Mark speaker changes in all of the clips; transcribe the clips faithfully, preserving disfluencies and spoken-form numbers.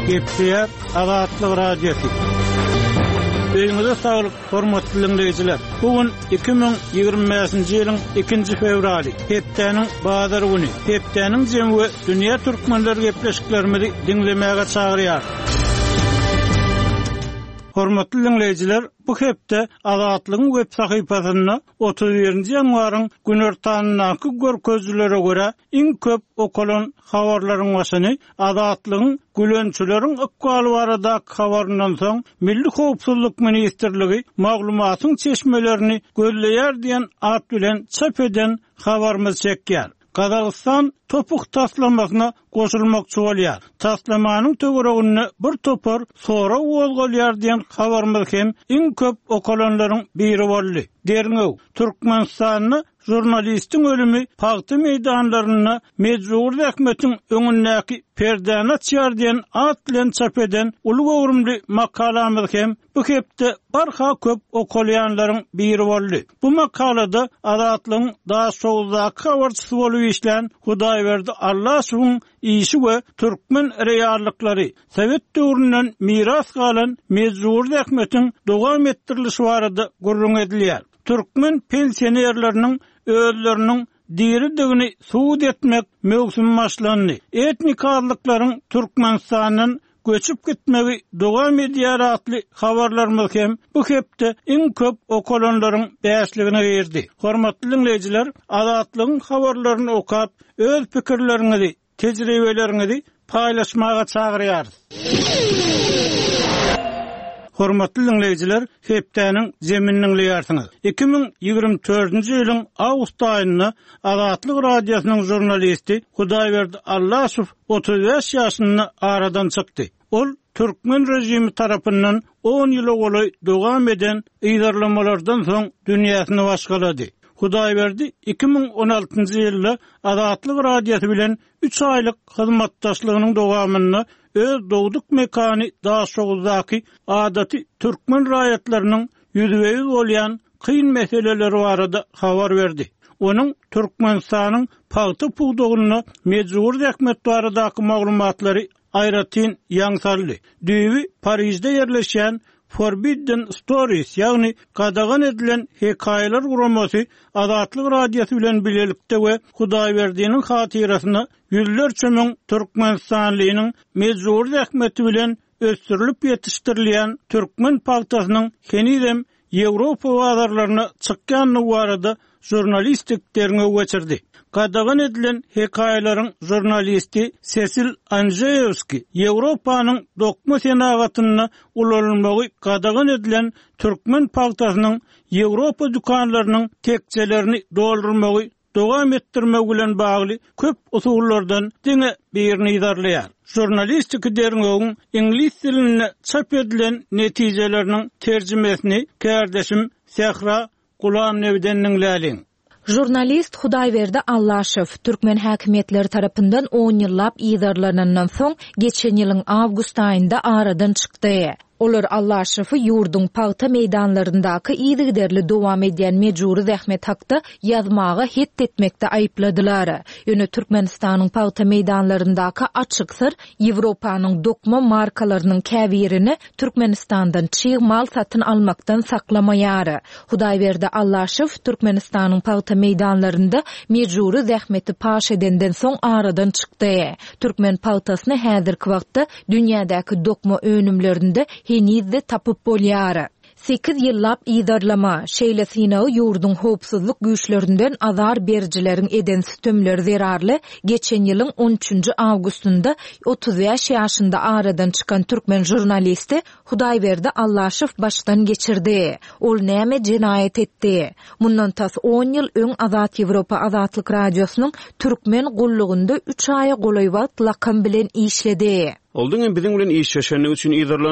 Speaker 1: Gepler Azatlyk Radiosu. Öýüňize saglyk, hormatly dinleýijiler. Bugün iki bin ýygrimi beşinji ýylyň ikinji fevraly, hepdeniň bazar güni. Hepdeniň jemgy dünýä türkmenleri gepleşiklerimizi dinlemäge çagyrýar. Hormatly dinleýijiler, bu hepde Azatlygyň web sahypasyna otuz birinji ýanwaryň günertanynyňky görkezlere görä iň köp okulan habarlaryň başyny Azatlygyň gülençileriň ykbaly barada habaryndan soň Milli Howpsuzlyk Ministrligi maglumatyň çeşmelerini gözleýär diýen at bilen çap eden habarymyz çekýär. Kazakistan topuk taslamasyna goşulmakçy bolýar. Taslamanyň töweregini bir topar sonra wozgolýar diýen habarymyz hem iň köp okulanlaryň biri boldy. Derňew, Türkmenistanyň jurnalistiň ölümi paýty meýdanlaryna mejbur häkmetiň öňündäki perdäni açýar diýen at bilen çap eden uly gowrumly makalamyz hem bu hepde barha köp okulýanlaryň biri boldy. Bu makalada Azatlygyň daha soňky habarçysy bolup işlän Hudaýberdi Allasowyň işi we türkmen reýarlyklary Sowet döwründen miras galan mejbur häkmetiň dowam etdirilişi barada gurrun edilýär. Türkmen pensionerleriniň özleriniň diridigini suud etmek mövsüm başlandy. Etnik arlyklaryň Türkmenistanyň göçüp gitmegi dowam edýär atly habarlarymyz hem bu hepde iň köp okulanlaryň bäşligine berdi. Hormatly dinleýijiler, Azatlygyň habarlaryny okap öz pikirleriňizi, tejribeleriňizi paýlaşmaga çagyrýar. Hormatly dinleýijiler, hepdeniň zemininiň liýarsyňyz. iki bin ýygrimi dördünji ýylyň awgust aýynda Azatlyk radiosynyň jurnalisti Hudaýberdi Allasow otuz beş ýaşyny aradan çykdy. Ol Türkmen rejimi tarapyndan on ýyla goly dowam eden ýydarlamalardan soň dünýäsini başgalady. Hudaýberdi iki bin on altynjy ýylda Azatlyk radiosu bilen üç aýlyk hyzmatdaşlygynyň dowamyny öz dowduk mekany daşoğuzdaky adaty türkmen raýatlarynyň ýüzüňiz bolýan kyn meseleleri barada habar berdi. Onuň Türkmenistanyň paýty puwdugyny mejbur häkmet baradaky maglumatlary aýratyn ýaňsarly. Düýbi Parisde ýerleşen Forbidden Stories, ýagny kadagan edilen hekaýeler guramasy Azatlyk radiosu bilen bilelikde we Hudaýberdiň hatyrasyna ýüzlerçe müň Türkmenistanlynyň mejbur häkmeti bilen ösdürilip ýetişdirilýän türkmen paýtasynyň henidem Ýewropa bazarlaryna çykýanyny barada jurnalistik derňe geçirdi. Kadagan edilen hekaýeleriň jurnalisti Cecil Andrzejewski Ýewropanyň dokma senagatyny ulanmagy kadagan edilen türkmen paýtasynyň Ýewropa dükanlarynyň tekçelerini doldurmagy dowam etdirmek bilen bagly köp usullardan diňe birini ýydarlaýar. Jurnalistik derňegiň ingliz dilinde çap edilen netijeleriniň terjimesini kärdeşim Sehra Gulamnewdeniň läliň.
Speaker 2: Jurnalist Hudaýberdi Allasow Türkmen häkimetleri tarapyndan on ýyllap ýydarlanandan soň geçen ýylyň awgust aýynda aradan çykdy. Olar Allasowy ýurdun paýta meýdanlaryndaky ýygyderli dowam edýän mejburi zähmet hakda ýazmaga het etmekde aýpladylar. Ýöne Türkmenistanyň paýta meýdanlaryndaky açyk sır Ýewropanyň dokma markalarynyň käbirini Türkmenistandan çyg mal satyn almakdan saklamaýar. Hudaýberdi Allasow Türkmenistanyň paýta meýdanlarynda mejburi zähmeti paş edenden soň aradan çykdy. Türkmen paýtasyny häzirki wagtda dünýädäki dokma önümlerinde henizde tapıp bolýar. sekiz ýyllap ýydarlama, şeýle synawy ýurdun howpsuzlyk güýçlerinden azar berjileriň eden sütümleri zerarly geçen ýylyň on üçünji awgustunda otuz beş ýaşynda aradan çykan türkmen jurnalisti Hudaýberdi Allasow başdan geçirdi. Ol näme jinaýat etdi? Mundan tas on ýyl öň Azat Ýewropa Azatlyk radiosynyň türkmen gullugynda üç aý golaýwat lakam bilen işledi.
Speaker 3: Oldun biziň bilen iş ýaşanyň üçin ýydarlandy.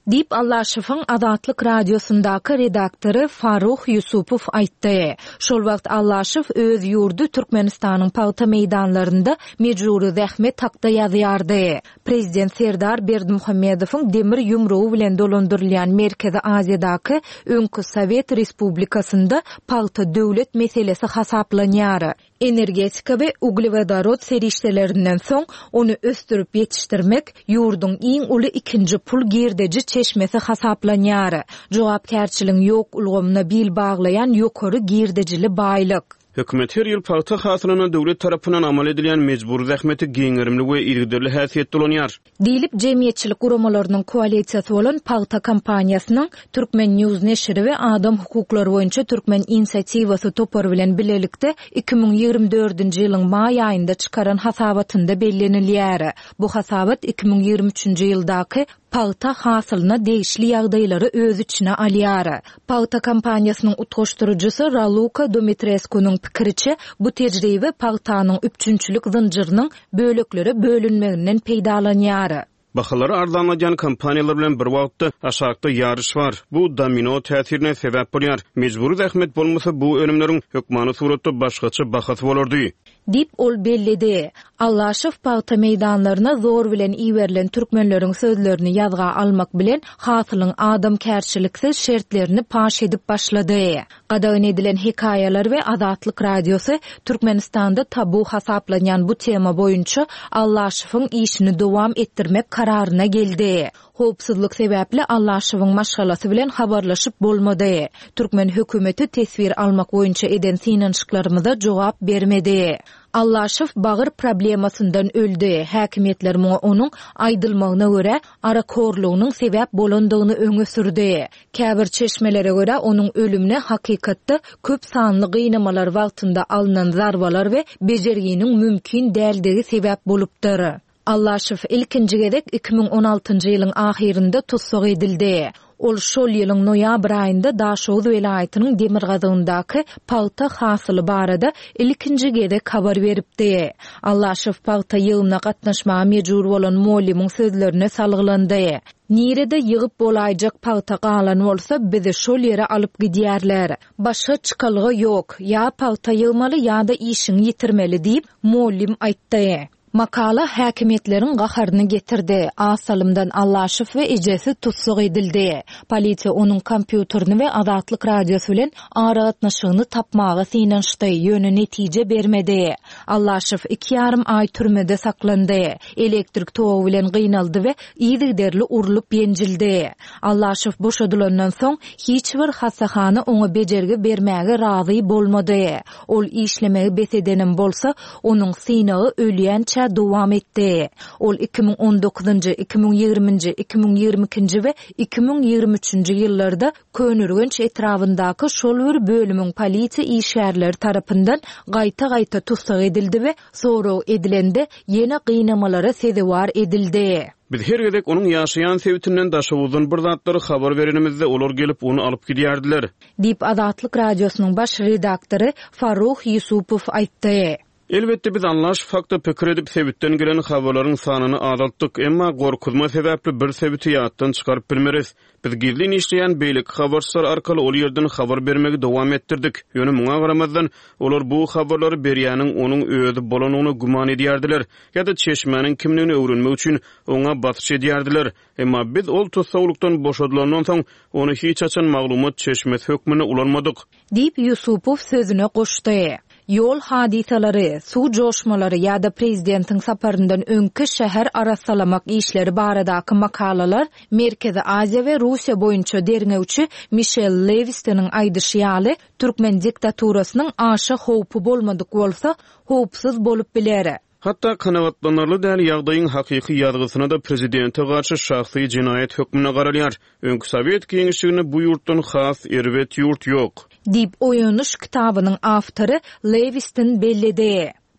Speaker 2: Dip Allaşyfyň Azatlyk radiosundaky redaktory Faruh Yusupov aýtdy. Şol wagt Allaşyf öz ýurdu Türkmenistanyň paýta meýdanlarynda mejburi zähmet takda ýazýardy. Prezident Serdar Berdimuhammedowyň demir ýumrugy bilen dolandyrylýan Merkezi Aziýadaky öňkü Sowet Respublikasynda paýta döwlet meselesi hasaplanýar. Energetika we uglevodorod serişdelerinden soň onu östürüp ýetişdirmek ýurduň iň uly ikinji pul girdeji çeşmesi hasaplanýar. Jogapkärçiligiň ýok ulgamyna bil baglayan ýokary girdejili baýlyk.
Speaker 3: Hökümet her ýyl paýta hasylyna döwlet tarapyndan amal edilen mejbur zähmeti giňerimli we irgiderli häsiýetde bolanýar.
Speaker 2: Diýilip jemgyýetçilik guramalarynyň koalisiýasy bolan paýta kampaniýasynyň Türkmen News neşri we adam hukuklary boýunça Türkmen inisiatiwasy topar bilen bilelikde iki ming ýigirme dördünji ýylyň maý aýynda çykaran hasabatynda bellenilýär. Bu hasabat iki ming ýigirme üçünji ýyldaky paýta hasylyna değişli ýagdaýlary öz içine alýar. Paýta kampaniýasynyň utgaşdyrjysy Raluka Domitrescu'nyň pikiriçe bu tejribe paýtanyň üçünçülük zynjyrynyň bölekleri bölünmeginden peýdalanýar.
Speaker 3: Bahalary arzanlajan kompaniýalar bilen bir wagtda aşagda ýaryş bar. Bu domino täsirine sebäp bolýar. Mejburi zähmet bolmasa bu önümleriň hökmany suratda başgaça bahasy bolardy.
Speaker 2: Dip ol bellidi. Allaşyf paýta meýdanlaryna zor bilen iýerilen türkmenleriň sözlerini ýazga almak bilen hasylyň adam kärçiliksiz şertlerini paş edip başlady. Gadaň edilen hikaýalar we Azatlyk radiosu Türkmenistanda tabu hasaplanýan bu tema boýunça Allaşyfyň işini dowam etdirmek kararyna geldi. Howpsuzlyk sebäpli Allaşyfyň maşgalasy bilen habarlaşyp bolmady. Türkmen hökümeti tesvir almak boýunça eden synançyklarymyza jogap bermedi. Allaşyf bagyr problemasyndan öldü. Häkimetler muňa onuň aýdylmagyna görä arakorlugynyň sebäp bolandygyny öňe sürdi. Käbir çeşmelere görä onuň ölümine hakykatda köp sanly gynamalar wagtynda alynan zarbalar we bejerginiň mümkin däldigi sebäp bolupdyr. Allaşyf ilkinji gezek iki ming on altynjy ýylyň ahyrynda tutsak edildi. Ol şol ýylyň noýabr aýynda Daşow welaýatynyň Demirgazyndaky paýta hasyly barada ilkinji gezek habar beripdi. Allaşyf paýta ýygyna gatnaşmaga mejbur bolan muallimiň sözlerine salgılandy. Nirede ýygyp bolaýjak paýta galan bolsa bizi şol ýere alyp gidýärler. Başga çykalygy ýok. Ýa paýta ýygmaly ýa-da işiňi ýitirmeli diýip muallim aýtdy. Makala häkimetleriň gaharyny getirdi. Asalymdan Allaşyf we ejesi tutsak edildi. Polisiýa onuň kompýuterini we Azatlyk radiosy bilen ara gatnaşygyny tapmagy synanşdy, ýöne netije bermedi. Allaşyf iki ýarym aý türmede saklandy. Elektrik togy bilen gynaldy we ýygyderli urulup ýenjildi. Allaşyf boşadylandan soň hiç bir hasahany oňa bejergi bermäge razy bolmady. Ol işlemegi besedenen bolsa onuň synagy ölýän dowam etdi. Ol iki ming on dokuzunjy, iki ming ýigriminji, iki ming ýigirme ikinji we iki ming ýigirme üçünji ýyllarda Könürgenç etrafyndaky şol bir bölümiň polisiýa işgärleri tarapyndan gaýta-gaýta tutsak edildi we sorag edilende ýene gynamalara sezewar edildi.
Speaker 3: Biz her gezek onuň ýaşaýan sebäpinden Daşowdan bir zatlary habar berenimizde olar gelip onu alyp gidýärdiler. Dip
Speaker 2: Azatlyk radiosynyň baş redaktory Faruh Yusupov aýtdy.
Speaker 3: Elbette biz anlaş fakta pikir edip sebitten gelen habarlaryň sanyny azaltdyk, emma gorkuzma sebäpli bir sebäti ýatdan çykaryp bilmeris. Biz gizli işleýän beýlik habarçylar arkaly ol ýerden habar bermegi dowam etdirdik. Ýöne muňa garamazdan olar bu habarlary berýäniň onuň özi bolanyny guman edýärdiler ýa-da çeşmäniň kimligini öwrenmek üçin oňa batyş edýärdiler. Emma biz ol tutsawlukdan boşadylandan soň ony hiç açan maglumat çeşmesi hökmüne ulanmadyk.
Speaker 2: Dip Yusupov sözüne goşdy. Yol hadisalary, suw joşmalary ýa-da prezidentiň saparyndan öňki şäher arasalamak işleri baradaky makalalar Merkezi Aziýa we Russiýa boýunça derňewçi Michel Levistiniň aýdyşy Türkmen diktaturasynyň aşa howpy bolmadyk bolsa, howpsuz bolup biler.
Speaker 3: Hatta kanagatlanarly däl ýagdaýyň hakyky ýazgysyna da prezidente garşy şahsy jinaýet hökmüne garalýar. Öňkü Sowet Giňişligine bu ýurtdan has erwet ýurt ýok.
Speaker 2: Dip oýunuş kitabynyň awtory Levistin bellidi.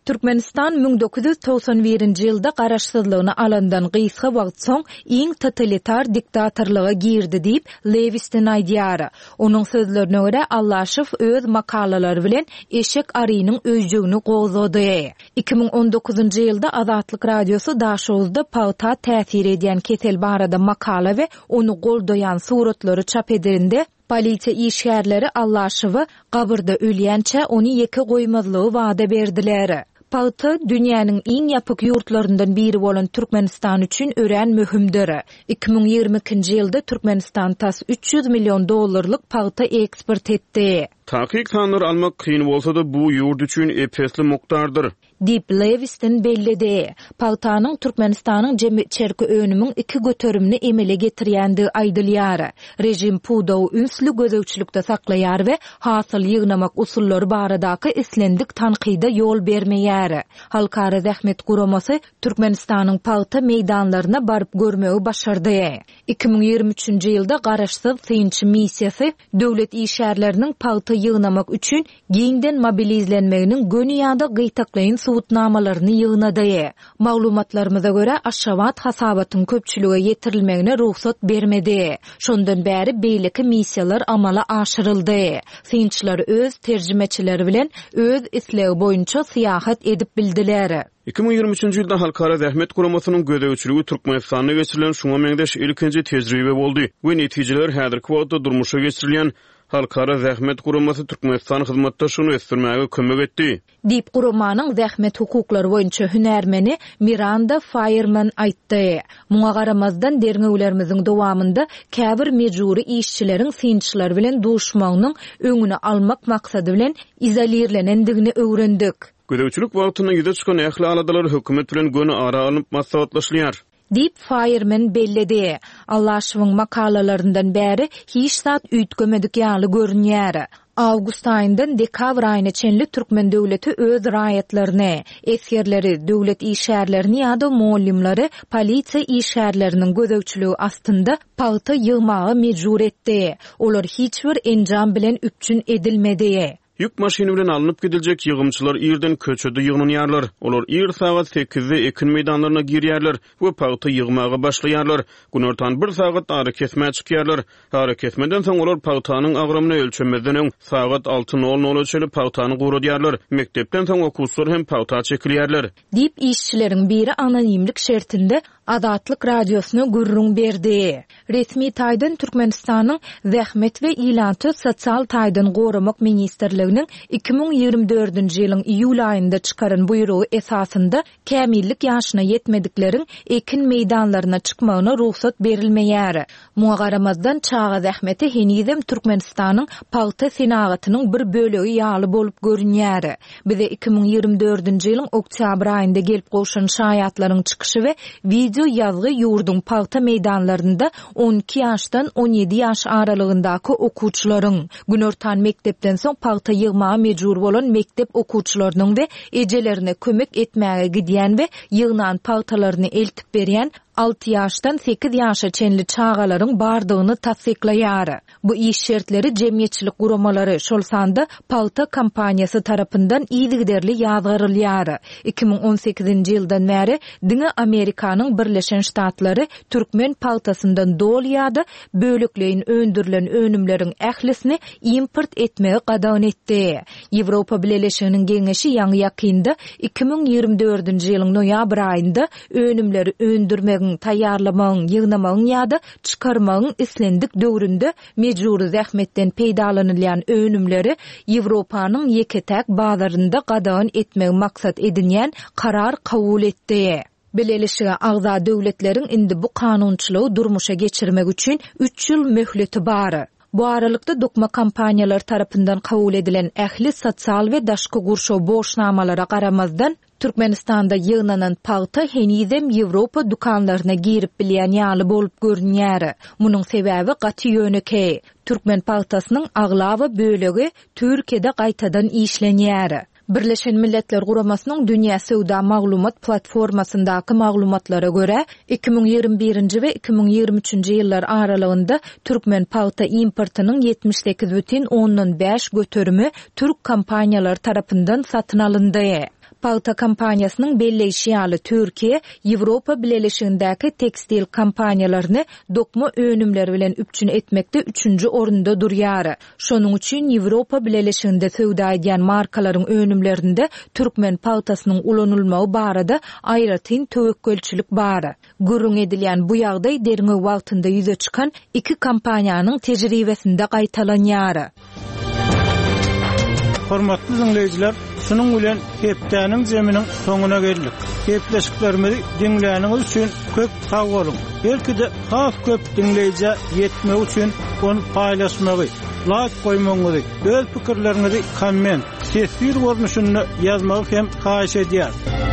Speaker 2: Türkmenistan bin dokuz yüz togsan birinji ýylda garaşsyzlygyny alandan gysga wagt soň iň totalitar diktatorlyga girdi diýip Lewis'ten aýdýar. Onuň sözlerine görä Allaşew öz makalalary bilen eşek arynyň öýjügini gozady. iki bin on dokuzunji ýylda Azatlyk radiosu Daşowuzda pawta täsir edýän kesel barada makala we onu goldaýan suratlary çap edildi. Polisiýa işgärleri Allaşewy gabrda ölýänçe ony ýeke goýmazlygy wada berdiler. Pawta dünýäniň iň ýapyk ýurtlaryndan biri bolan Türkmenistan üçin örän möhümdir. iki bin ýigirme ikinji ýylda Türkmenistan tas üç yüz million dollarlyk pawta eksport etdi.
Speaker 3: Takyk sanary almak kyn bolsa da bu ýurt üçin epesli mukdardyr.
Speaker 2: Deep Lewis'ten bellidi. Pawtanyň Türkmenistanyň jemgyýet çerki önümiň iki göterimini emele getirýändi aýdylýar. Rejim pudaw ünsli gözegçilikde saklaýar we hasyl ýygnamak usullary baradaky islendik tanqida ýol bermeýär. Halkara zähmet guramasy Türkmenistanyň pawta meýdanlaryna baryp görmegi başardy. iki bin ýigirme üçinji ýylda garaşsyz synçy missiýasy döwlet işgärleriniň pawta ýygnamak üçin giňden mobilizlenmeginiň gönýada gytaklaýyn suwutnamalaryny ýygnady. Maglumatlarymyza görä Aşgabat hasabatyň köpçüligi ýetirilmegine ruhsat bermedi. Şondan bäri beýleki missiýalar amala aşyryldy. Synçylar öz terjimeçileri bilen öz islegi boýunça syýahat edip bildiler.
Speaker 3: iki bin ýigirme üçinji ýylda Halkara Zähmet Guramasynyň gödegçiligi Türkmenistanda geçirilen şuňa meňdeş ilkinji tejribe boldy. We netijeler häzirki wagtda durmuşa geçirilen Halkara Zähmet Guramasy Türkmenistan hyzmatdaşyny ösdürmäge kömek etdi.
Speaker 2: Dip Guramanyň zähmet hukuklary boýunça hünärmeni Miranda Fireman aýtdy. Muňa garamazdan derňewlerimiziň dowamında käbir mejburi işçileriň synçylar bilen duşmagynyň öňüne almak maksady bilen izolirlenendigini öwrendik.
Speaker 3: Gödegçilik wagtyna ýüze çykan ähli aladalar hökümet bilen göni ara alyp maslahatlaşýar.
Speaker 2: Deep Fireman bellidi. Allaşewyň makalalaryndan bäri hiç zat üýtgemedik ýaly görünýär. Awgust aýyndan dekabr aýyna çenli Türkmen döwleti öz raýatlaryny, eskerleri, döwlet işgärlerini ýa-da muallimlary polisiýa işgärleriniň gözegçiligi astynda pawta ýygmagy mejbur etdi. Olar hiçbir enjam bilen üpçün edilmedi.
Speaker 3: Yük maşiny bilen alınıp gidiljek ýygymçylar ýerden köçede ýygnanýarlar. Olar ýer sagat sekizde ekin meýdanlaryna girýärler we pawta ýygmagy başlaýarlar. Günortan bir sagat ara kesmä çykýarlar. Ara kesmeden soň olar pawtanyň agrymyny ölçemezden öň sagat alty nol nol ölçeli pawtany guradýarlar. Mektepden soň okuwçylar hem pawta çekilýärler.
Speaker 2: Dip işçileriň biri anonimlik şertinde Azatlyk radiosuna gurrun berdi. Resmi taýdan Türkmenistanyň Zähmet we Ilanty sosial taýdan goramak ministrliginiň iki bin ýigirme dördünji ýylyň iýul aýynda çykaran buýrugy esasında kämillik ýaşyna ýetmedikleriň ekin meýdanlaryna çykmagyna ruhsat berilmeýär. Muňa garamazdan çağa Zähmeti henizem Türkmenistanyň pawta senagatynyň bir bölegi ýaly bolup görünýär. Bize iki bin ýigirme dördünji ýylyň oktyabr aýynda gelip goşan şaýatlaryň çykyşy we video ýazgy ýurdun pawta meýdanlarynda on iki ýaşdan on ýedi ýaş aralygyndaky okuwçylaryň günortan mektepden soň pawta ýygmaga mejbur bolan mektep okuwçylarynyň we ejelerine kömek etmäge gidýän we ýygnan pawtalaryny eltip berýän alty ýaşdan sekiz ýaşa çenli çağalaryň bardygyny tasdiklaýar. Bu iş şertleri jemgyýetçilik guramalary şol sanda pawta kompaniýasy tarapyndan ýygyderli ýazgyrylýar. iki bin on sekizinji ýyldan bäri diňe Amerikanyň Birleşen Ştatlary türkmen pawtasyndan dolýady bölükleýin öndürilen önümleriň ählisini import etmegi gadawan etdi. Ýewropa Birleşiginiň geňeşi ýaňy ýakynda iki bin ýigirme dördünji ýylyň noýabr aýynda önümleri öndürmegi taýýarlamagyň, ýygnamagyň ýa-da çykarmagyň islendik döwründe mejburi zähmetden peýdalanylýan önümleri Ýewropanyň ýeketäk bazarynda gadawan etmegi maksat edilýän karar kabul etdi. Belelişige agza döwletleriň indi bu kanunçylygy durmuşa geçirmek üçin üç ýyl möhleti bar. Bu aralykda dokma kompaniýalar tarapyndan kabul edilen ähli sosial we daşky gurşaw boşnamalara garamazdan Türkmenistanda ýygnanan pawta henizem Ýewropa dukanlaryna girip bilýän ýaly bolup görünýär. Munyň sebäbi gaty ýöneki. Türkmen pawtasynyň aglawa bölegi Türkiýede gaýtadan işlenýär. Birleşen Milletler Guramasynyň Dünýä Sowda Maglumat platformasyndaky maglumatlara görä iki bin ýigirme birinji we iki bin ýigirme üçinji ýyllar aralygynda türkmen pawta importynyň ýetmiş sekiz бүтүn ondan beş göterimi türk kompaniýalary tarapyndan satyn alyndy. Pagta kampaniýasynyň belleşi ýaly Türkiýe Ýewropa Birleşigindäki tekstil kampaniýalaryny dokma önümleri bilen üpçün etmekde üçüncü orunda durýar. Şonuň üçin Ýewropa Birleşiginde söwda edýän markalaryň önümlerinde türkmen pagtasynyň ulanylmagy barada aýratyn töwekkülçilik bar. Gurrun edilýän bu ýagdaý derňe wagtynda ýüze çykan iki kampaniýanyň tejribesinde gaýtalanýar.
Speaker 1: Hormatly dinleýijiler, şunuň bilen hepdäniň zeminiň soňuna geldik. Hepleşiklerimizi dinläniňiz üçin köp sag bolun. Belki-de has köp dinleýije ýetmek üçin onu paýlaşmagy, like goýmagy, öz pikirlerinizi komment, tesir görnüşünde ýazmagy hem haýyş edýär.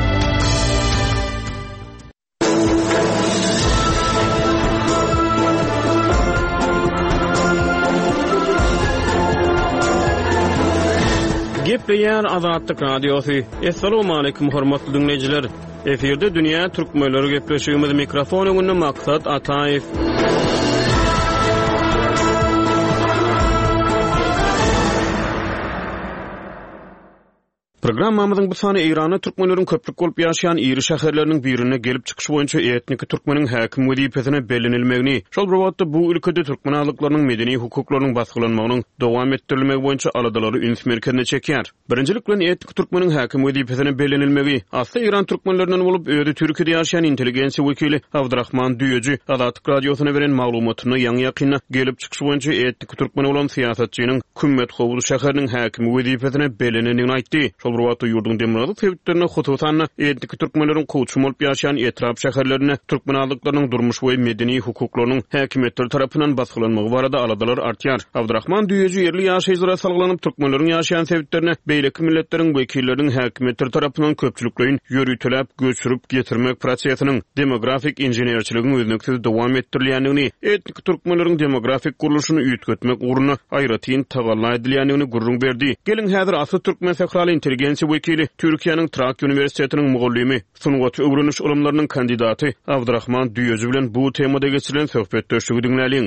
Speaker 3: Gepleýän Azatlyk Radiosu. Assalamu alaykum hormatly dinleýijiler. Eferde dünýä türkmenleri gepleşigimiz mikrofon öňünde Maksat Ataýew. Programmamyzyň bu sany Iranda türkmenleriň köplük bolup ýaşaýan iri şäherleriniň birine gelip çykyş boýunça etnik türkmeniň häkim wezipesine bellenilmegini, şol wagtda bu ülkede türkmenlikleriniň medeni hukuklarynyň basgylanmagynyň dowam etdirilmegi boýunça aladalary üns merkezine çekýär. Birinjilik bilen etnik türkmeniň häkim wezipesine bellenilmegi, asly Iran türkmenlerinden bolup öýde Türkiýede ýaşaýan intelligensiýa wekili Abdurrahman Düýeji Azatlyk Radiosyna beren maglumatyny ýaňy ýakyna gelip çykyş boýunça etnik türkmen bolan siýasatçynyň Kümmet Howuz şäheriniň häkim wezipesine bellenilmegini aýtdy. Wagtda ýurdun demiralyk sebäplerine hususan etnik türkmenleriň koçum bolup ýaşaýan etrap şäherlerine türkmenlikleriniň durmuş we medeni hukuklarynyň häkimetleri tarapyndan basgylanmagy barada aladalar artýar. Abdurrahman Düýeji ýerli ýaşaýjylara salgylanyp türkmenleriň ýaşaýan sebäplerine beýleki milletleriniň wekilleriniň häkimetleri tarapyndan köpçülikleýin ýörüýtülip göçürüp getirmek prosesiniň demografik inženerçiligiň öňünde dowam etdirilýändigini, etnik türkmenleriň demografik guruluşyny üýtgetmek ugruna aýratyn tagalla edilýändigini gurrun berdi. Gelin häzir asy türkmen sekraly intelligensiýa wekili, Türkiýanyň Trak Üniversitetiniň mugallymy, sungat öwreniş ulumlarynyň kandidaty Abdurrahman Düýeji bilen bu temada geçirilen söhbetdeşigi dinläliň.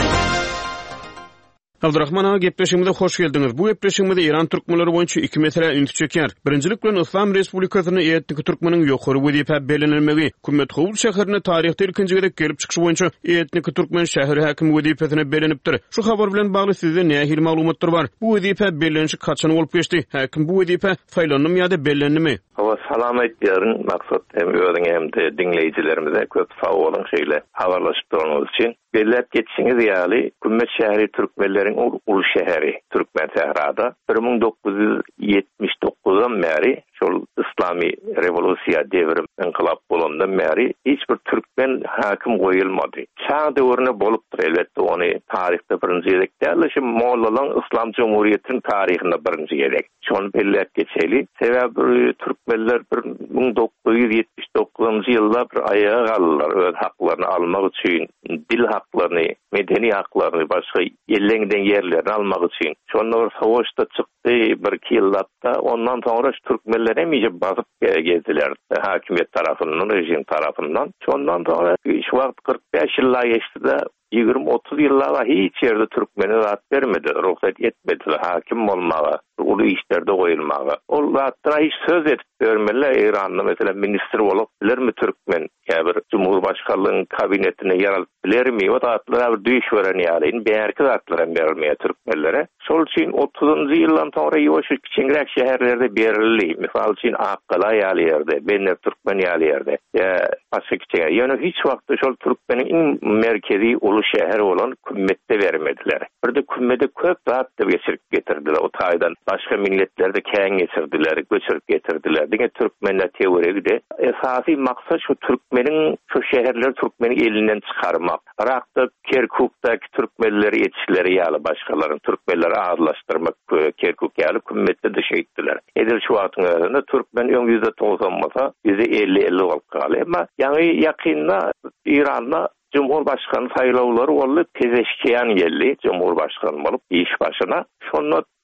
Speaker 3: Abdurrahman ağa gepleşigimize hoş geldiňiz. Bu gepleşigimizde Iran türkmenleri boýunça iki mesele üns çekýär. Birinjilik bilen Islam Respublikasyny etnik türkmeniň ýokary wezipe bellenilmegi, Kümmet Howuz şäherine taryhda ilkinji gerek gelip çykyş boýunça etnik türkmen şäheri häkim wezipesine bellenipdir. Şu habar bilen bagly sizde nähil maglumatlar bar? Bu wezipe bellenişi kaçan bolup geçdi? Häkim bu wezipe saýlandy ýa-da bellendimi?
Speaker 4: Hawa salamet ýerин maksat hem öňüň hem de dinleýijilerimize köp sag bolun şeýle habarlaşyp durýanymyz üçin. Belläp geçiňiz ýaly Kümmet şäheri türkmenleriň ulu şäheri Türkmen Tehrada bir ming dokuz ýüz ýetmiş dokuzdan bäri şol islami revolüsiýa devrim inqilab bolandan bäri hiç bir türkmen hakim goýulmady. Çağ döwrüne bolupdyr elbetde ony taryhda birinji ýerek däl, şu Mollalan Islam Cumhuriyetiniň taryhyna birinji ýerek. Şonu belläp geçeli. Sebäbi türkmenler bir ming dokuz ýüz ýetmiş dokuzunjy ýylda bir ayağa galdylar öz haklaryny almak üçin, dil haklaryny, medeni haklaryny, başga ýerlerden ýerlerini almak üçin. Şonda bir sowuşda çykdy bir iki ýylda, ondan soňra türkmenler hem iyice basyp gezdiler hakimiyet tarafından, rejim tarafından. Şondan soňra şu wagt kırk beş ýyllar geçdi-de ýygrimi otuz ýyllara hiç ýerde türkmeni rahat bermedi, ruhsat etmedi hakim bolmagy, uly işlerde goýulmagy. Ol wagtda hiç söz edip bermeli. Iranda mesela ministr bolup bilermi türkmen? Ýa bir Cumhurbaşkanlygyň kabinetine ýaralyp bilermi? O zatlara bir düýüş beren ýaly, bärki zatlara bermeýär türkmenlere. Şol üçin otuzunjy ýyldan soňra ýoşy kiçiňrek şäherlerde berildi. Misal üçin Akkala ýaly ýerde, Benner türkmen ýaly ýerde. Ýa başga kiçiňe. Ýöne hiç wagtda şol türkmeniň iň merkezi ulu şäher bolan Kümmetde bermediler. Bir de Kümmede köp zat geçirip getirdiler. O taýdan başga milletlerde käň geçirdiler, göçürüp getirdiler. Diňe türkmenler teoriyede esasy maksat şu türkmeniň şu şäherleri türkmeni elinden çykarmak. Irakda, Kerkuk'daki türkmenleri yetişleri ýaly başgalaryn türkmenleri ağırlaştırmak, Kerkuk ýaly Kümmetde de şeýitdiler. Edil şu wagtyňda türkmen öň ýüzde doksan bolsa, ýüzde elli elli bolup galy. Emma ýa-ni ýakynda Iranda Cumhurbaşkanı saýlawlary boldy, tezeşkeýän geldi Cumhurbaşkanı bolup iş başına. Şonu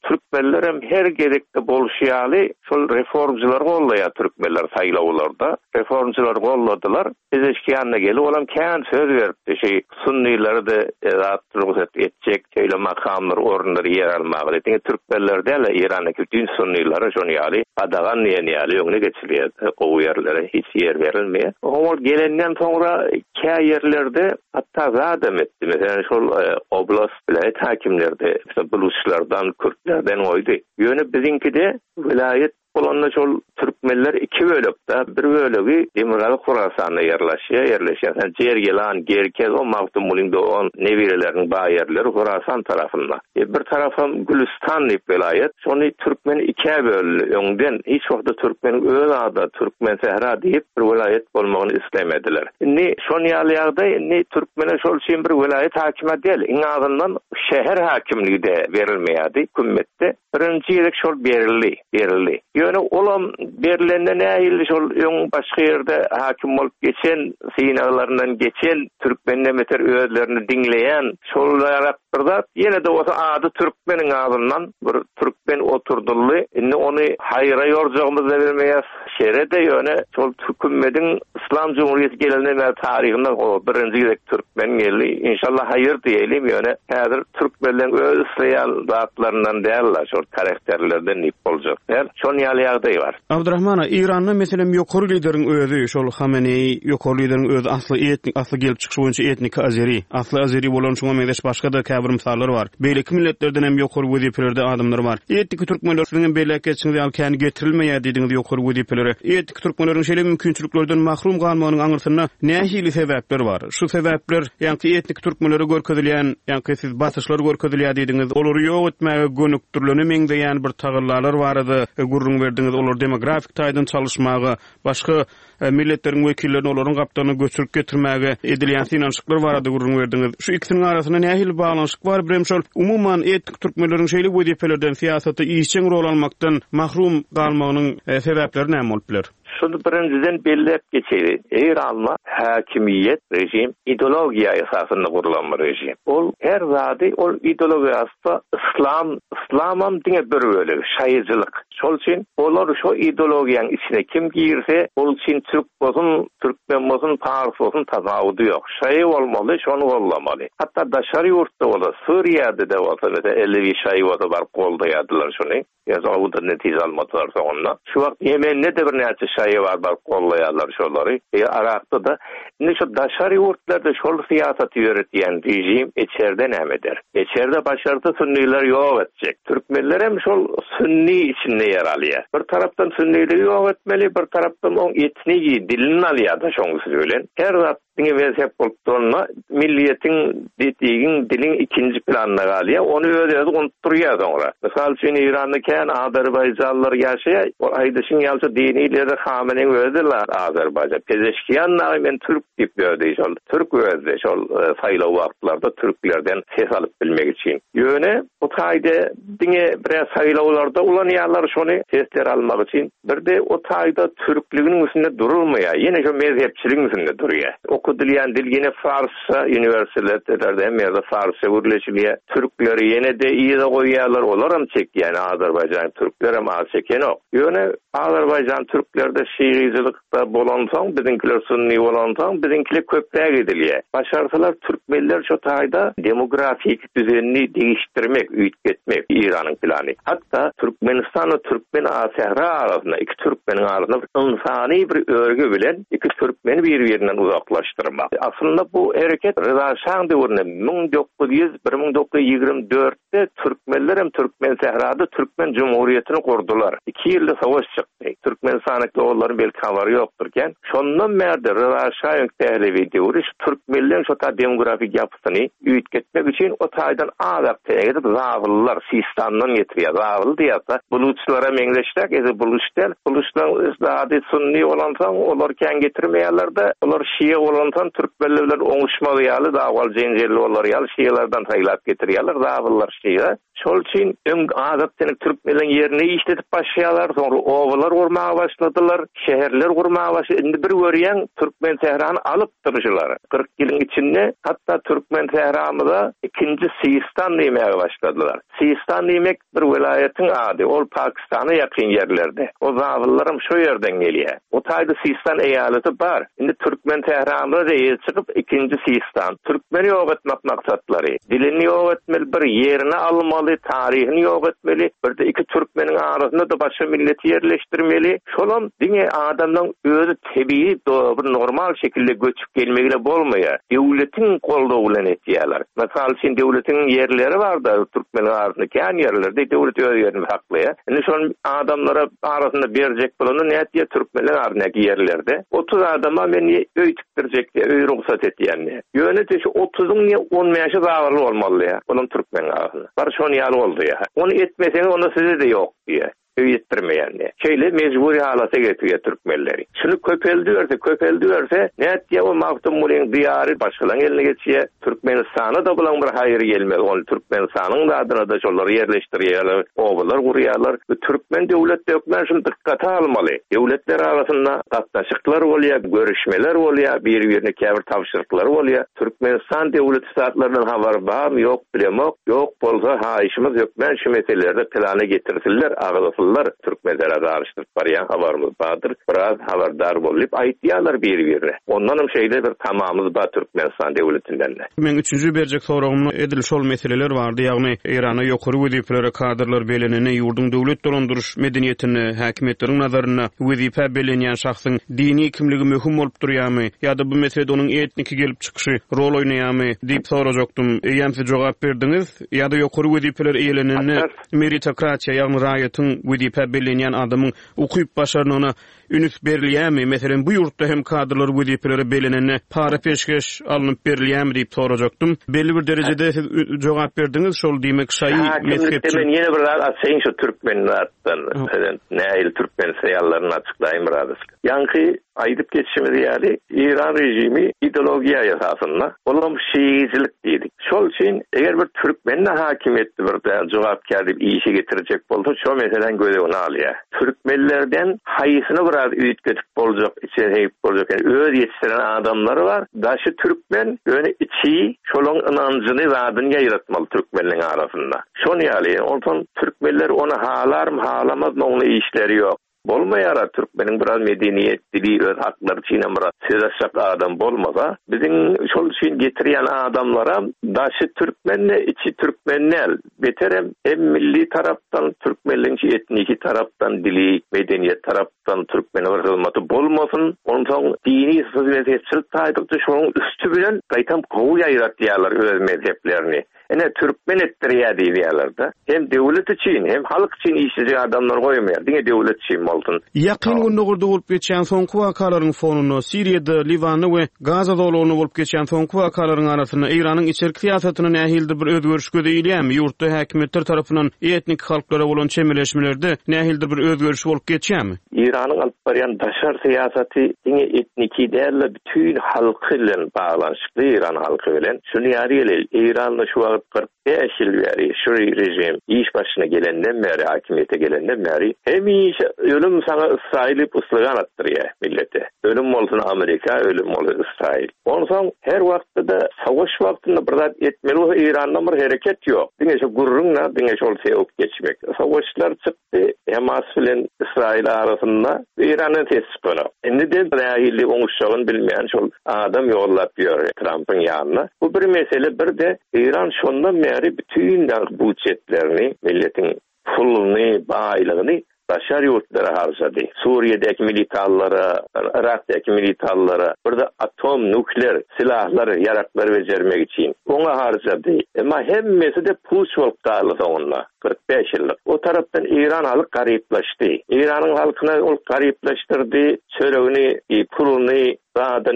Speaker 4: Türkmenler hem her gerekli bolşyaly şol reformcular gollaýar türkmenler saýlawlarda. Reformcular golladylar. Biz eşkiýanna gelip olam kän söz beripdi. Şey sunniýlary da rahatlyk etjek, şeýle makamlar, orunları yer almagy. Diňe türkmenler däl Iranyň bütün sunniýlary şonu ýaly adagan ýene-ýaly öňüne geçirýär. O ýerlere hiç yer berilmeýär. O gelenden soňra kä ýerlerde hatda zadam etdi. Mesela şol oblast vilayet hakimlerde, buluşlardan, Kürtlerden oydy. Ýöne bizinkide vilayet bolanla şol türkmenler iki bölükde, bir bölügi Demirgaly Horasanyna ýerleşýär, ýerleşýär. Yani Jer Gelan, Gerkez, o Magdum Muliňde on nebireleriniň baýerleri Horasan tarafynda. E, bir tarafam Gülistan diýip vilayet, şonu türkmen iki bölügi. Öňden hiç wagtda türkmen öz ada, türkmen sehra diýip bir vilayet bolmagyny islemediler. Ni şonu ýaly ni türkmene şol üçin bir vilayet hakime däl, iň azyndan şäher hakimligi de berilmeýärdi hükümetde. Birinji ýerek şol berildi, berildi. Ýöne olam berilende nähili şol öň başga ýerde hakim bolup geçen, synalaryndan geçen türkmenler meter özlerini diňleýän şollara birde ýene de olsa ady türkmeniň ağzyndan bir türkmen oturdully. Indi ony haýra ýorjagymyz da bermeýäs. Şerede ýöne şol hükümetiň İslam Cumhuriyeti gelenden taryhynda o birinji ýerek türkmen geldi. İnşallah haýyr diýelim ýöne häzir türkmenlerin öz isleýän zatlaryndan däl, şol karakterlerden nip boljak. Şol ýaly ýagdaý bar.
Speaker 3: Abdurrahman, İran'da meselem ýokary lideriň özü, şol Hamenei, ýokary lideriň özü asly etnik, asly gelip çykyş boýunça etnik Azeri. Asly Azeri bolan şoňa meňdeş başga da käbir misallar bar. Beýleki milletlerden hem ýokary wezipelerde adamlar bar. Etnik türkmenler şunyň beýleki geçiňde ýa kän getirilmeýär diýdiňiz ýokary wezipeleri. Etnik türkmenleriň şeýle mümkinçiliklerden mahrum galmagynyň aňyrsyna nähili sebäpler bar? Şu sebäpler ýa-ni etnik türkmenlere görkezilýän, ýa-ni siz basyşlar görkezilýär diýdiňiz, olary ýok etmäge gönükdirleni meňdeýän bir tagyrlalar barady. Gurrun berdiňiz, olar demografik taýdan çalyşmagy, başga e, milletleriň wekillerini olaryň gapdaryny göçürüp getirmäge edilýän synanşyklar barady gurrun berdiňiz. Şu ikisiniň arasyna nähili baglanyşyk bar? Birem şol umumyň etnik türkmenleriň şeýle wezipelerden, siýasatda işçiň rol almakdan mahrum galmagynyň e, sebäpleri näme bolup biler?
Speaker 4: Şunu birinciden bellep geçeydi. İran'la hakimiyet rejim ideologiya esasında kurulan bir rejim. Ol her zadi ol ideologiyasında İslam, İslamam dine bir bölü, şayıcılık. Şol için olar şu ideologiyanın içine kim girse ol için Türk olsun, Türkmen olsun, Pars olsun tazavvudu yok. Şayı olmalı, şonu olamalı. Hatta daşarı yurtta ola, Suriye'de de olsa mesela elli şayı olsa var, kolda yadılar şunu. Yazavvuda netice almadılar onunla. Şu vakt Yemen'de de bir neyse şayı var, var kollayanlar şolları. E, Irak'ta da ne şu daşarı yurtlarda şol siyasatı yönetiyen rejim içeride ne eder? İçeride başarılı Sünniler yok edecek. Türkmenler hem şol Sünni içinde yer alıyor. Bir taraftan Sünnileri yok etmeli, bir taraftan on etniği dilini alıyor da şonu söylen. Her zat dine vezhep olduğuna milliyetin dediğin dilin ikinci planına kalıyor. Onu öyle unutturuyor sonra. Mesela şimdi İran'daki Azerbaycanlılar yaşaya, o aydışın yalçı diniyle Hamene'nin ödüler Azerbaycan. Pezeşkiyanlar men Türk deyip ödeyş oldu. Türk ödeyş oldu. Sayılı vaktlarda Türklerden ses alıp bilmek için. Yöne o tayda dine biraz sayılılarda ulan yerler şunu sesler almak için. Bir de o tayda Türklüğünün üstünde durulmuyor. Yine şu mezhepçiliğin üstünde duruyor. Okudulan dil yine Farsça üniversitelerde hem ya da Farsça vurleşiliyor. Türkleri yine de iyi de koyuyorlar. Olarım çek yani Azerbaycan Türkler ama az çeken o. Yöne Azerbaycan Türklerde Şiicilikte bolansan, bizimkiler Sunni bolansan, bizimkiler köpüğe gidiliyor. Başarsalar Türkmenler şu tayda demografik düzenini değiştirmek, üyütgetmek İran'ın planı. Hatta Türkmenistan'la Türkmen Asehra arasında, iki Türkmenin arasında insani bir örgü bilen iki Türkmeni birbirinden uzaklaştırmak. Aslında bu hareket Rıza Şah devrinde bin dokuz yüz yirmi dörtte Türkmenler hem Türkmen Sehra'da Türkmen Cumhuriyeti'ni kurdular. İki yılda savaş çıktı. Türkmenistan'daki oğulların belki havari yokturken, şondan beri Rıza Şah'ın tehlevi devri Türkmenlerin şu ta demografik yapısını üyütgetmek için o taydan ağdak teğedip zavıllar Sistan'dan getiriyor. Zavılı diyasa buluçlara menleştek, ezi buluçlar, buluçlar ısladı Sunni olansan, olurken getirmeyenler de, olur Şii olan Ondan Türkmenler oňuşmagy ýaly dawal jenjerli bolar ýaly şeýlerden taýlap getirýärler, dawullar şeýle. Şol üçin öň adatlyny Türkmenlerin ýerine işletip başlaýarlar, soňra owalar gurmaga başladylar, şäherler gurmaga başladylar. Indi bir görýän Türkmen Tehrany alyp durýarlar. kırk ýylyň içinde hatda Türkmen Tehranymyza ikinji Sistan diýmäge başladylar. Sistan diýmek bir welaýatyň ady, ol Pakistana ýakyn ýerlerde. O zawullaram şo ýerden gelýär. O taýda Sistan eýalety bar. Indi Türkmen Tehranymyza ýer çykyp ikinji Sistan. Türkmeni ýok etmek maksatlary. Dilini ýok etmeli, bir ýerini almaly, taryhyny ýok etmeli. Bir de iki Türkmeniň arasynda da başga milleti ýerleşdirmeli. Şolam diňe adamdan özü tebii bir normal şekilde göçüp gelmegiyle bolmaýar. Döwletiň goldawy bilen etýärler. Mesal üçin döwletiň ýerleri barda Türkmen arasynda kän ýerlerde döwlet öz ýerini haklaýar. Indi şol adamlara arasynda berjek bolan näçe Türkmenler arasyndaky ýerlerde otuz adama men öý tikdirjek diýip öý ruhsat etýärler. Ýönetim şu otuzyň on ýaşy dagly bolmaly ýa. Bolan Türkmen arasynda. Bar şonu ýaly boldy ýa. Onu etmeseňiz onda size de ýok diýär. Öýetdirmeýärler. Şeýle mejburi halata getirýär Türkmenleri. Şunu köpeldiýärse, köpeldiýärse, näçe o magdum bolan diýary başgalan eline geçýär. Türkmenistana da bolan bir haýyr gelmez. Ol Türkmenistanyň da adyna da şolary ýerleşdirýärler, owalar gurýarlar. Türkmen döwlet hökümet şunu dikkate almaly. Döwletler arasynda gatnaşyklar bolýar, görüşmeler bolýar, bir-birine käbir tapşyryklar bolýar. Türkmenistan döwlet satlaryndan habar bar, ýok bilemok, ýok bolsa haýyşymyz hökümet şu meselelerde plana getirsinler, agaly Türkmenlere darıştırıp baryan havarımız badır. Biraz habardar bolup aýtýarlar bir-birine. Ondan hem şeyde bir tamamımız ba Türkmenistan devletinden de.
Speaker 3: Men üçüncü berjek soragymda edil şol meseleler bardy. Ýagny Irana ýokary weziplere kadrlar belenene ýurdun döwlet dolandyryş medeniýetini, häkimetleriň nazaryna wezipe belenýän şahsyň dini kimligi möhüm bolup durýarmy? Ýa-da bu meselede onuň etniki gelip çykyşy rol oýnaýarmy diýip sorajakdym. Eýem siz jogap berdiňiz. Ýa-da ýokary wezipeler eýleneni meritokratiýa ýagny raýatyň wezipe belenýän adamyň ukyp başaryna ünüs berilýärmi? Meselen bu ýurtda hem kadrlar wezipeleri belenene para peşkeş alınıp berilýärmi diýip sorajaktym. Belli bir derejede siz jogap berdiňiz. Şol diýmek şaý mezhepçi.
Speaker 4: Men ýene bir açyň şu Türkmenlerden, näil Türkmen saýallaryny açyklaýym radys. Ýanky aýdyp geçişimiz ýaly İran rejimi ideologiýa ýasasynda bolan şiýicilik diýdik. Şol üçin eger bir Türkmen hakimiýeti bir jogapkar diýip işe getirjek bolsa, şo meselen gödegini alýar. Türkmenlerden haýysyny biraz üýtgetip boljak, içe heyip boljak. Öz ýetiştiren adamlary bar. Daşy Türkmen ýöne içi şolaň inanjyny zadyny ýaratmaly Türkmenliň arasynda. Şonu ýaly, ondan Türkmenler onu halarmy, halamazmy, onu işleri ýok. Bolmaýara Türkmeniň biraz medeniýet, dili, öz haklary üçin bir söýleşjek adam bolmasa, biziň şol üçin getirýän adamlara daşy Türkmenle içi Türkmenler beterem hem milli tarapdan Türkmenliň etniki tarapdan dili, medeniýet tarapdan Türkmen hurmaty bolmasyn, ondan dini sözleşçilik taýdykdy şonuň üstü bilen gaýtam gowy ýaýratýarlar öz mezheplerini. Ene Türkmen ettirýär diýýärler. Hem döwlet üçin, hem halk üçin işleýän adamlar goýmaýar. Diňe döwlet üçin bolsun.
Speaker 3: Ýakyn günde gurda bolup geçýän soňky wakalaryň fonuny Siriýada, Liwanda we Gaza dolagyny bolup geçýän soňky wakalaryň arasyna Iranyň içerik siýasatyny nähildir bir özgörüş gödegilýärmi? Ýurtda häkimetler tarapyndan etnik halklara bolan çemeleşmelerde nähildir bir özgörüş bolup geçýärmi?
Speaker 4: Iranyň alyp barýan daşar siýasaty diňe etniki däl bütün halky bilen baglanşykly, Iran halky bilen. Şunu ýaryly, Iranyň şu kırk beş yıl beri şu rejim iş başına gelenden beri, hakimiyete gelenden beri hem iş ölüm sana İsrail'i ıslagan attırıyor millete. Ölüm olsun Amerika, ölüm olsun İsrail. Ondan her vakti de savaş vaktinde bir etmeli o İran'dan bir hareket yok. Dine şu gururunla, dine şu sevip geçmek. Savaşlar çıktı Hamas ile İsrail arasında İran'ın tesis konu. Neden dahili oluşacağını bilmeyen şu adam yollap diyor Trump'ın yanına. Bu bir mesele. Bir de İran şondan beri bütün budjetlerini, milletin pulunu, baylığını başar yurtlara harcadı. Suriye'deki militarlara, Irak'taki militarlara, burada atom, nükleer silahları, yarakları becermek için ona harcadı. Ama hemmesi de pul çok dağıldı onunla. kırk beş yıllık. O taraftan İran halk gariplaştı. İran'ın halkına o gariplaştırdı. Çöreğini, pulunu, adını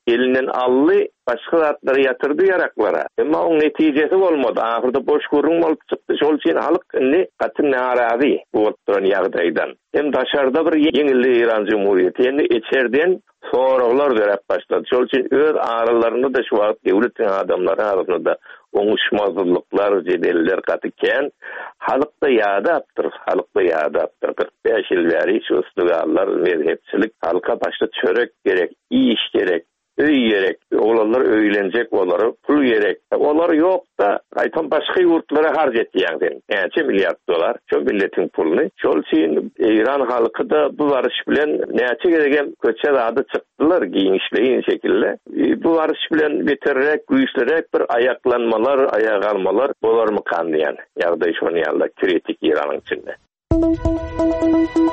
Speaker 4: elinden allı başka zatları yatırdı yaraklara. Ama onun neticesi olmadı. Ahırda boş kurun olup çıktı. Şol için halık ne katın narazi bu oturan yağdaydan. Hem daşarda bir yengilli İran Cumhuriyeti. Yani içeriden soğurlar verip başladı. Şol için öz ağrılarını da şu vakit devletin adamları arasında da oňuşmazlyklyklar, jedeller gatyken halykda ýada apdyr, halykda ýada apdyr. kırk beş ýyl bäri şu istigallar, mezhepçilik halka başda çörek gerek, iş gerek, öý gerek. Oğlanlar öýlenjek bolary, pul gerek. Olar ýok da aýtan başga ýurtlara harj etýäň. Näçe milliard dolar şu milletin puluny. Şol üçin İran halky da bu barış bilen näçe gereken köçe ady çykdylar giňişleýin şekilde. Bu barış bilen beterrek, güýçlerek bir ayaklanmalar, ayağa almalar bolarmy kan diýen. Ýagdaý şonu ýalda kritik İranyň içinde.